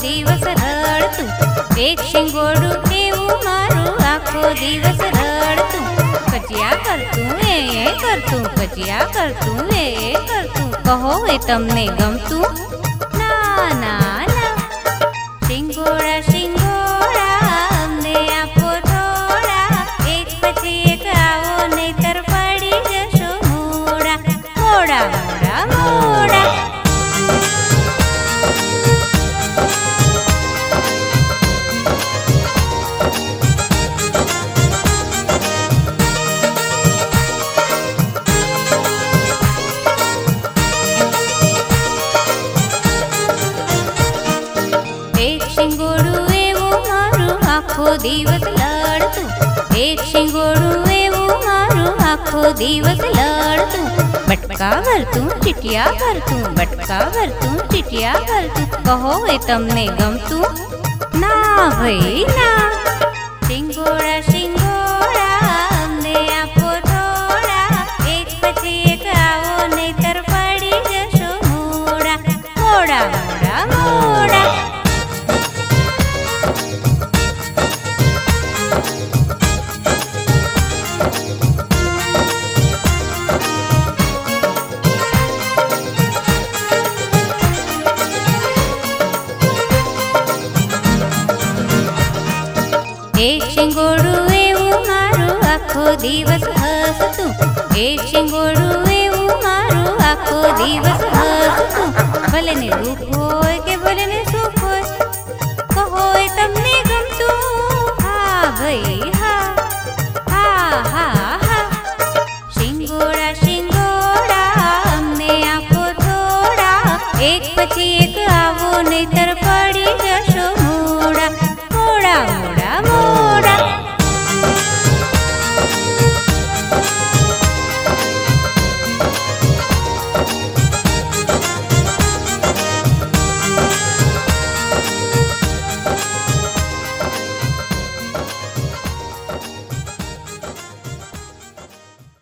દિવસ રડતું, એક શિંગોડું એવું મારું આખો દિવસ રડતું. કજિયા કરતું એ કરતું, કજિયા કરતું એ કરતું. કહો એ તમને ગમતું? ના ના ના. શિંગોડા શિંગોડા અમને આપો થોડા, એક પછી એક આવો નહીતર પડી જશો મોડા. મોડા મોડા મોડા. એક શિંગોડું એવું મારું આખો દિવસ લડતું, એક શિંગોડું એવું મારું આખો દિવસ લડતું. બટકા ભરતું ચીટિયા કરતું, બટકા ભરતું ચીટિયા કરતું. કહો એ તમને ગમતું? ના ભાઈ ના. શિંગોડા શિંગોડા અમને આપો થોડા, એક પછી એક આવો નહીતર પડી જશો મોડા. મોડા મોડા મોડા. એક શિંગોડું એવું મારું આખો દિવસ હસતું, એક શિંગોડું એવું મારું આખો દિવસ હસતું. ભલે ને દુઃખ હોય કે ભલે ને